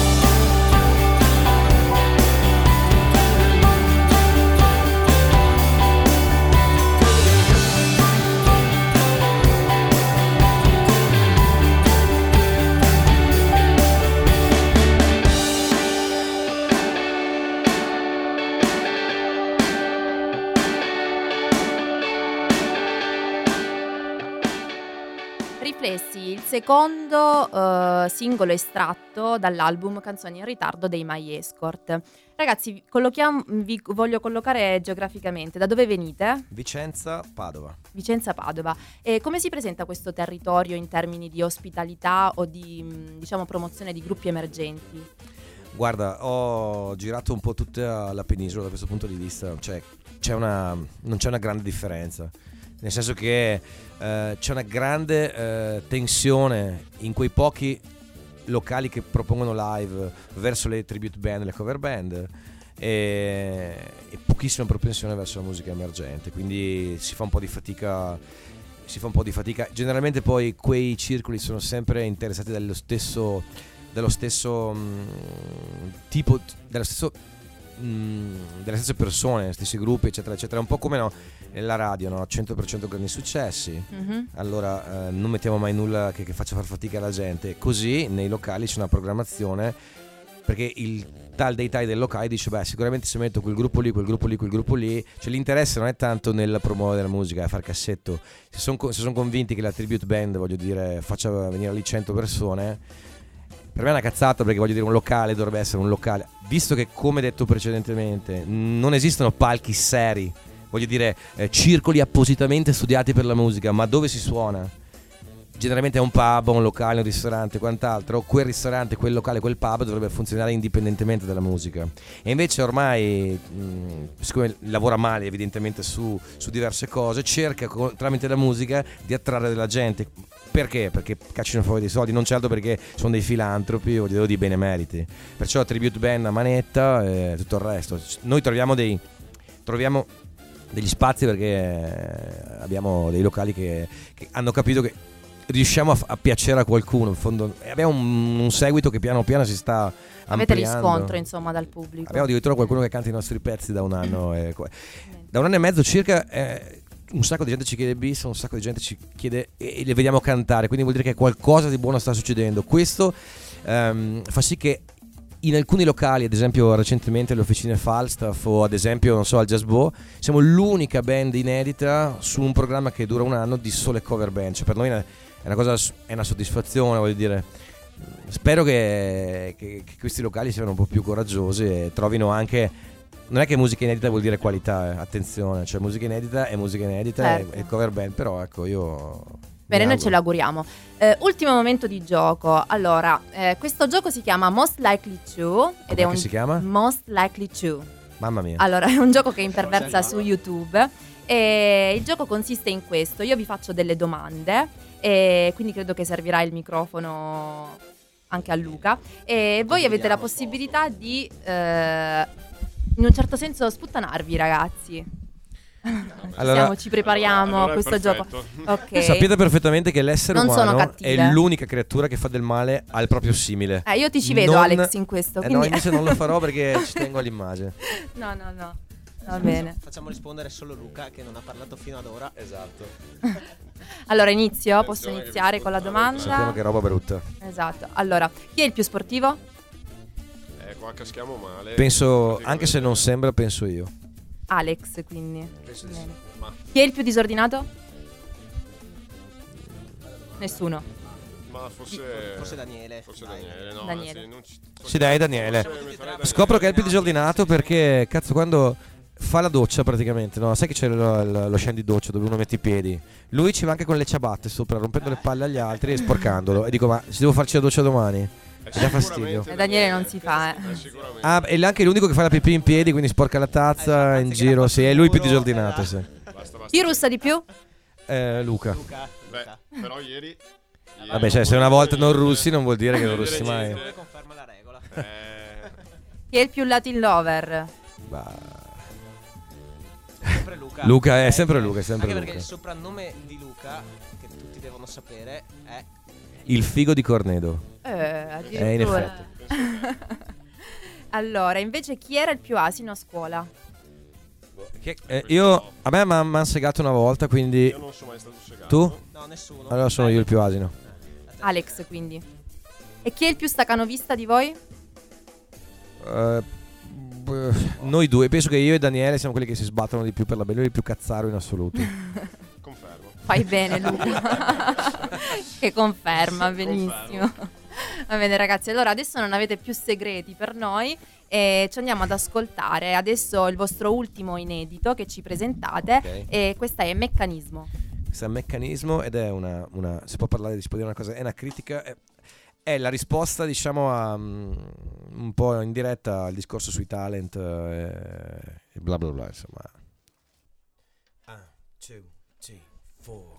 Riflessi, il secondo eh, singolo estratto dall'album Canzoni in ritardo dei My Escort. Ragazzi, vi collochiamo- vi voglio collocare geograficamente. Da dove venite? Vicenza, Padova. Vicenza, Padova. E come si presenta questo territorio in termini di ospitalità o di, mh, diciamo, promozione di gruppi emergenti? Guarda, ho girato un po' tutta la penisola da questo punto di vista, cioè c'è una, non c'è una grande differenza, nel senso che eh, c'è una grande eh, tensione in quei pochi locali che propongono live verso le tribute band, le cover band, e, e pochissima propensione verso la musica emergente, quindi si fa un po' di fatica si fa un po' di fatica. Generalmente poi quei circoli sono sempre interessati dallo stesso dello stesso mh, tipo dello stesso mh, delle stesse persone, stessi gruppi, eccetera eccetera. È un po' come, no, la radio, no? cento per cento grandi successi, mm-hmm. allora eh, non mettiamo mai nulla che, che faccia far fatica alla gente. Così nei locali c'è una programmazione, perché il tal dei tai del locale dice beh, sicuramente se metto quel gruppo lì, quel gruppo lì, quel gruppo lì, cioè l'interesse non è tanto nel promuovere la musica, è far cassetto. Se sono se son convinti che la tribute band, voglio dire, faccia venire lì cento persone, per me è una cazzata, perché voglio dire, un locale dovrebbe essere un locale, visto che, come detto precedentemente, non esistono palchi seri, voglio dire, eh, circoli appositamente studiati per la musica, ma dove si suona? Generalmente è un pub, un locale, un ristorante, quant'altro. Quel ristorante, quel locale, quel pub dovrebbe funzionare indipendentemente dalla musica. E invece ormai, mh, siccome lavora male evidentemente su, su diverse cose, cerca co- tramite la musica di attrarre della gente. Perché? Perché cacciano fuori dei soldi, non certo perché sono dei filantropi o dei benemeriti. Perciò tribute band a manetta e tutto il resto. Noi troviamo dei troviamo degli spazi perché abbiamo dei locali che, che hanno capito che riusciamo a, a piacere a qualcuno. In fondo abbiamo un, un seguito che piano piano si sta ampliando. Avete riscontro, insomma, dal pubblico. Abbiamo addirittura qualcuno che canta i nostri pezzi da un anno e, da un anno e mezzo circa. eh, Un sacco di gente ci chiede bis, un sacco di gente ci chiede e le vediamo cantare, quindi vuol dire che qualcosa di buono sta succedendo. Questo um, fa sì che in alcuni locali, ad esempio recentemente le officine Falstaff o ad esempio, non so, al Jazz Bow, siamo l'unica band inedita su un programma che dura un anno di sole cover band. Cioè, per noi è una cosa, è una soddisfazione, voglio dire. Spero che, che, che questi locali siano un po' più coraggiosi e trovino anche. Non è che musica inedita vuol dire qualità, eh. Attenzione, cioè musica inedita è musica inedita, certo. e, e cover band, però ecco, io bene, noi ce l'auguriamo. Eh, ultimo momento di gioco. Allora, eh, questo gioco si chiama Most Likely To ed Com'è è un che si chiama? Most Likely To. Mamma mia. Allora, è un gioco che imperversa su YouTube e il gioco consiste in questo. Io vi faccio delle domande e quindi credo che servirà il microfono anche a Luca e voi avete la possibilità di eh, in un certo senso sputtanarvi, ragazzi. Allora, Siamo, ci prepariamo allora a questo gioco. Ok. Sapete perfettamente che l'essere non umano è l'unica creatura che fa del male al proprio simile. Eh, io ti ci vedo, non... Alex, in questo. Eh quindi... no, invece non lo farò perché ci tengo all'immagine. No, no, no. Va bene. Facciamo rispondere solo Luca, che non ha parlato fino ad ora. Esatto. Allora inizio, posso iniziare con la domanda? Sappiamo che roba brutta. Esatto. Allora, chi è il più sportivo? Eh, qua caschiamo male. Penso, anche se non sembra, penso io. Alex, quindi. Penso di Bene. sì. Ma, Chi è il più disordinato? Nessuno. ma forse Forse Daniele. Forse Dai. Daniele, no, Daniele. anzi, non ci- Sì, dai, Daniele. forse mi farebbe Scopro che è il più Daniele. disordinato perché, cazzo, quando fa la doccia praticamente, no? Sai che c'è lo, lo, lo scendi doccia dove uno mette i piedi. Lui ci va anche con le ciabatte sopra, rompendo le palle agli altri e sporcandolo. E dico, ma se devo farci la doccia domani? Eh, Mi dà fastidio. E Daniele non si fa, eh. Eh, sicuramente. Ah, e anche l'unico che fa la pipì in piedi, quindi sporca la tazza in giro. Sì, è lui il più disordinato, sì. Basta, basta. Chi russa di più? Eh, Luca. Luca. Beh, Luca. però ieri, ieri Vabbè, cioè, se una volta non russi non vuol dire che non Vuol dire russi mai. niente. Conferma la regola. Eh, Chi è il più Latin lover? Bah. Sempre Luca. Luca, è Eh, sempre Luca, è sempre Anche Luca. perché il soprannome di Luca, che tutti devono sapere, è Il figo di Cornedo. Eh, addirittura. Eh, in effetti. Allora, invece chi era il più asino a scuola? Che- eh, io, a me mi hanno segato una volta, quindi io non sono mai stato segato. tu? No, nessuno. Allora sono io il più asino. Alex, quindi. E chi è il più stacanovista di voi? Eh, b- noi due, penso che io e Daniele siamo quelli che si sbattono di più per la bella, il più cazzaro in assoluto. Confermo. Fai bene, Luca. Che conferma, benissimo. Va bene, ragazzi, allora adesso non avete più segreti per noi e ci andiamo ad ascoltare adesso il vostro ultimo inedito che ci presentate. Ok. E questa è Meccanismo. Questo è un meccanismo ed è una, una si può parlare, si può dire una cosa, è una critica, è, è la risposta, diciamo, a mm, un po' in diretta al discorso sui talent eh, e bla bla bla, insomma. One, two, three, four.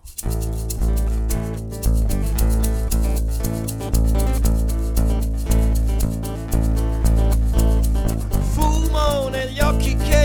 Fumo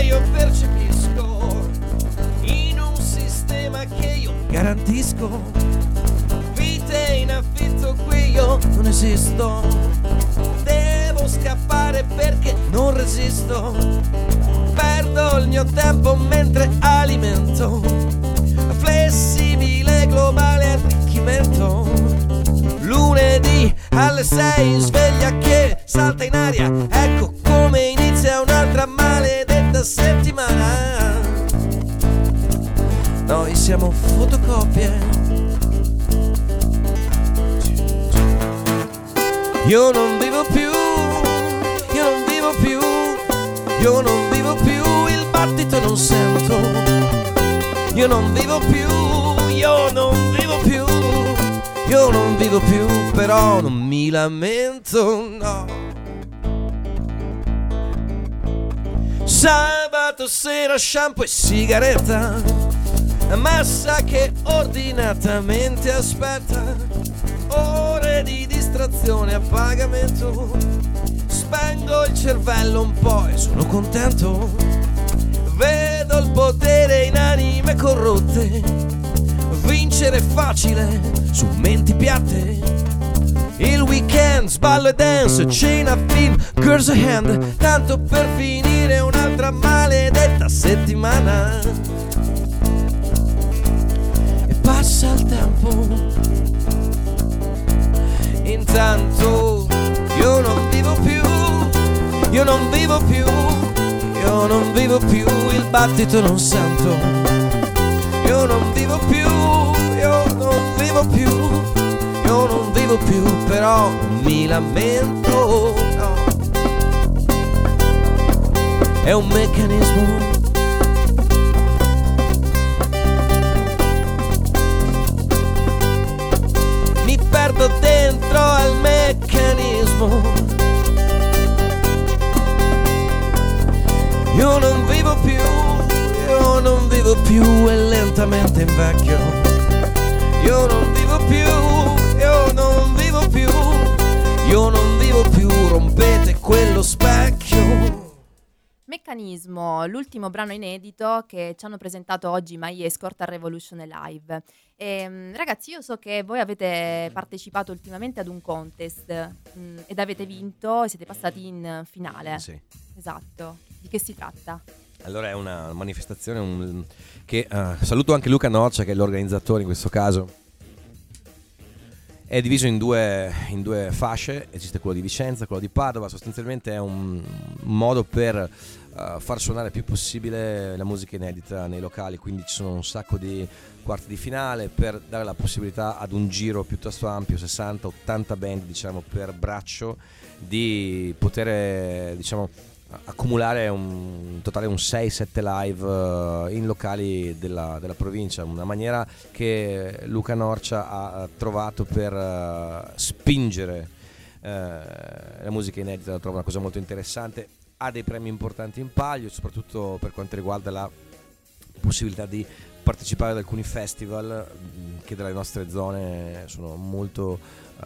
io percepisco in un sistema che io garantisco. Vite in affitto qui io non esisto, devo scappare perché non resisto. Perdo il mio tempo mentre alimento flessibile globale arricchimento. Lunedì alle sei sveglia che salta in aria, ecco come inizia un'altra maledetta settimana. Noi siamo fotocopie. Io non vivo più, io non vivo più, io non vivo più, il battito non sento. Io non vivo più, io non vivo più, io non vivo più, però non mi lamento, no. Sabato sera shampoo e sigaretta, massa che ordinatamente aspetta. Ore di distrazione a pagamento, spengo il cervello un po' e sono contento. Vedo il potere in anime corrotte, vincere facile su menti piatte. Il weekend sballo e dance, cena, film, girls a hand, tanto per finire un'altra maledetta settimana. E passa il tempo, intanto io non vivo più, io non vivo più, io non vivo più, il battito non sento. Io non vivo più, io non vivo più, io non vivo più, però mi lamento, no. È un meccanismo. Mi perdo dentro al meccanismo. Io non vivo più, io non vivo più e lentamente invecchio. Io non vivo più, io non vivo più, io non vivo più, rompete quello specchio. Meccanismo, l'ultimo brano inedito che ci hanno presentato oggi My Escort a Revolution Live. E, ragazzi, io so che voi avete partecipato ultimamente ad un contest mh, ed avete vinto e siete passati in finale. Sì. Esatto. Di che si tratta? Allora è una manifestazione un, che uh, saluto anche Luca Norcia, che è l'organizzatore in questo caso. È diviso in due, in due fasce, esiste quello di Vicenza, quello di Padova. Sostanzialmente è un modo per uh, far suonare il più possibile la musica inedita nei locali, quindi ci sono un sacco di quarti di finale per dare la possibilità ad un giro piuttosto ampio, sessanta ottanta band diciamo per braccio, di poter diciamo accumulare un totale un sei sette live uh, in locali della, della provincia, una maniera che Luca Norcia ha trovato per uh, spingere uh, la musica inedita. La trovo una cosa molto interessante, ha dei premi importanti in palio, soprattutto per quanto riguarda la possibilità di partecipare ad alcuni festival che dalle nostre zone sono molto uh,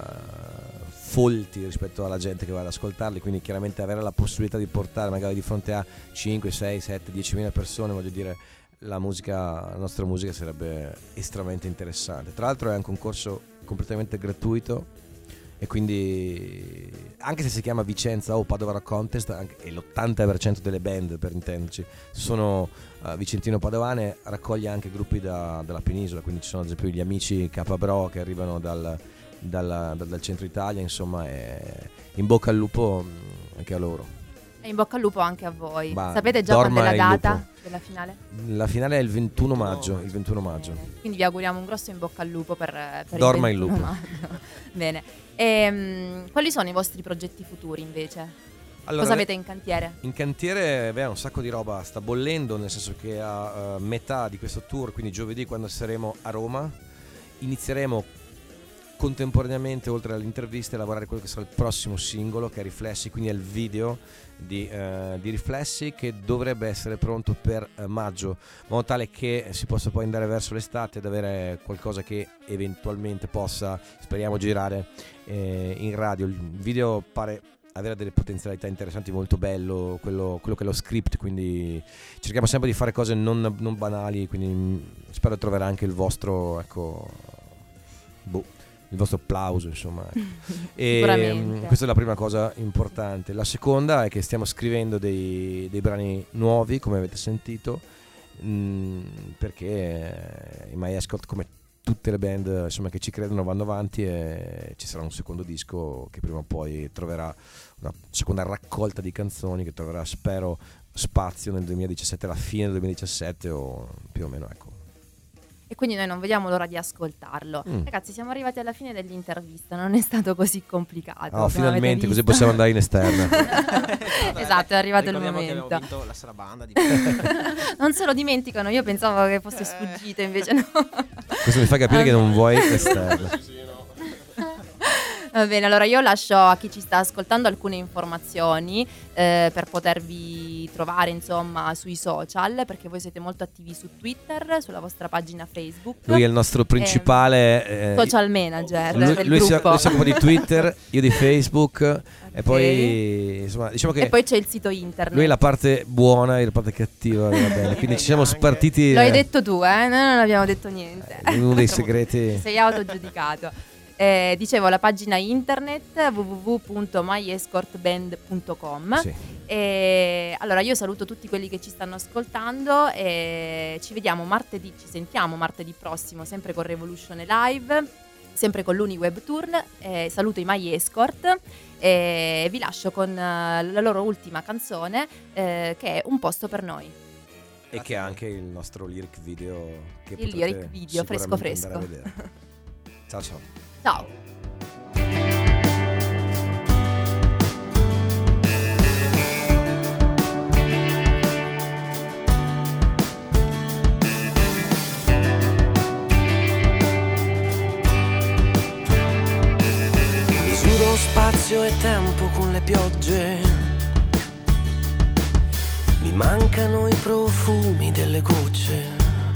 folti rispetto alla gente che va ad ascoltarli, quindi chiaramente avere la possibilità di portare magari di fronte a cinque, sei, sette, diecimila persone, voglio dire, la musica, la nostra musica sarebbe estremamente interessante. Tra l'altro è un concorso completamente gratuito e quindi anche se si chiama Vicenza o Padova Rock Contest, anche, e l'ottanta per cento delle band, per intenderci, sono uh, vicentino-padovane, raccoglie anche gruppi da, dalla penisola, quindi ci sono ad esempio gli amici Capabro che arrivano dal Dal, dal, dal centro Italia, insomma, è in bocca al lupo anche a loro. E in bocca al lupo anche a voi. Bah, Sapete già quando è la data della finale? La finale è il ventuno maggio, il ventuno maggio. Quindi vi auguriamo un grosso in bocca al lupo per, per Dorma il il lupo. maggio. Bene. E, um, quali sono i vostri progetti futuri invece? Allora, cosa avete in cantiere? In cantiere, beh, un sacco di roba sta bollendo, nel senso che a uh, metà di questo tour, quindi giovedì quando saremo a Roma, inizieremo contemporaneamente, oltre alle interviste, a lavorare quello che sarà il prossimo singolo, che è Riflessi, quindi è il video di, uh, di Riflessi, che dovrebbe essere pronto per uh, maggio, in modo tale che si possa poi andare verso l'estate ed avere qualcosa che eventualmente possa, speriamo, girare eh, in radio. Il video pare avere delle potenzialità interessanti, molto bello quello, quello che è lo script, quindi cerchiamo sempre di fare cose non, non banali, quindi mh, spero troverà anche il vostro, ecco, boh, il vostro applauso, insomma, ecco. E Sicuramente. questa è la prima cosa importante. La seconda è che stiamo scrivendo dei, dei brani nuovi, come avete sentito, mh, perché i My Escort, come tutte le band, insomma, che ci credono, vanno avanti, e ci sarà un secondo disco che prima o poi troverà una seconda raccolta di canzoni che troverà, spero, spazio nel duemiladiciassette, alla fine del duemiladiciassette o più o meno, ecco. E quindi noi non vediamo l'ora di ascoltarlo. Mm. Ragazzi, siamo arrivati alla fine dell'intervista, non è stato così complicato. Oh, come finalmente, avete così visto. possiamo andare in esterna. Esatto, è arrivato il Ricordiamo che momento. abbiamo vinto la Sarabanda di Non se lo dimenticano, io pensavo che fosse sfuggito, invece no. Questo mi fa capire che non vuoi l'esterna. Va bene, allora io lascio a chi ci sta ascoltando alcune informazioni eh, per potervi trovare, insomma, sui social, perché voi siete molto attivi su Twitter, sulla vostra pagina Facebook. Lui è il nostro principale Eh, eh, social manager lui, del lui si, gruppo. lui si occupa di Twitter, io di Facebook, e poi insomma, diciamo che E poi c'è il sito internet. lui è la parte buona e la parte cattiva della band, quindi ci siamo spartiti. Lo hai eh, detto tu, eh? Noi non abbiamo detto niente. uno dei segreti. Sei autogiudicato. Eh, dicevo, la pagina internet w w w punto my escort band punto com. Sì. E allora io saluto tutti quelli che ci stanno ascoltando e ci vediamo martedì, ci sentiamo martedì prossimo, sempre con Revolution Live, sempre con l'Uniweb Tour. Eh, saluto i My Escort e vi lascio con eh, la loro ultima canzone eh, che è Un posto per noi. E che è anche il nostro lyric video che Il potrete lyric video, fresco sicuramente fresco. andare a vedere. Ciao ciao. Ciao. Misuro spazio e tempo con le piogge, mi mancano i profumi delle gocce.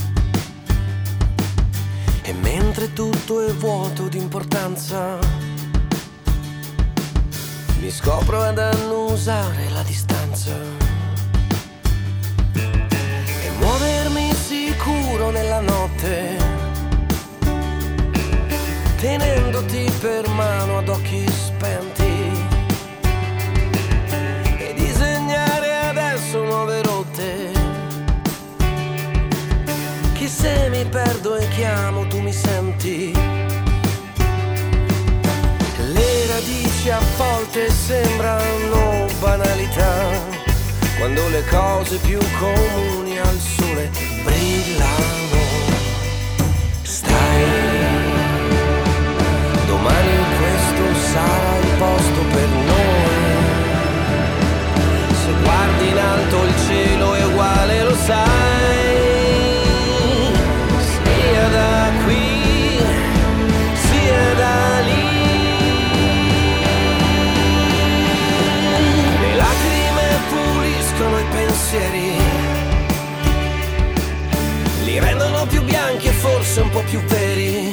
E mentre tutto è vuoto di importanza, mi scopro ad annusare la distanza e muovermi sicuro nella notte, tenendoti per mano ad occhi spenti, e disegnare adesso nuove rotte, che se mi perdo e chiamo tu mi senti. Le radici a volte sembrano banalità, quando le cose più comuni al sole brillano. Stai, domani questo sarà il posto per noi. Se guardi in alto il cielo è uguale, lo sai. Sia da qui, sia da lì. Le lacrime puliscono i pensieri, li rendono più bianchi e forse un po' più veri.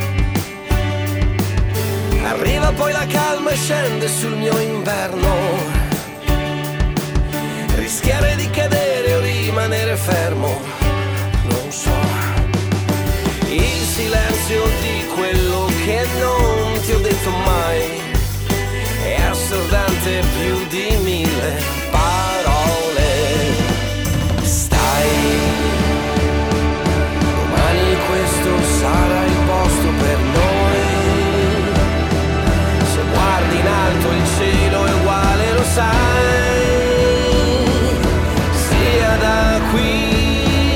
Arriva poi la calma e scende sul mio inverno. Rischiare di cadere o rimanere fermo, non so. Il silenzio di quello che non ti ho detto mai è assordante più di mille parole. Stai, domani questo sarà il posto per noi. Se guardi in alto il cielo è uguale, lo sai. Sia da qui,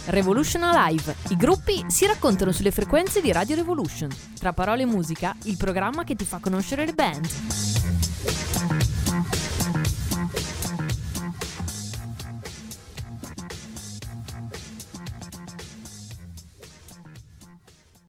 Revolution Alive. I gruppi si raccontano sulle frequenze di Radio Revolution. Tra parole e musica, il programma che ti fa conoscere le band.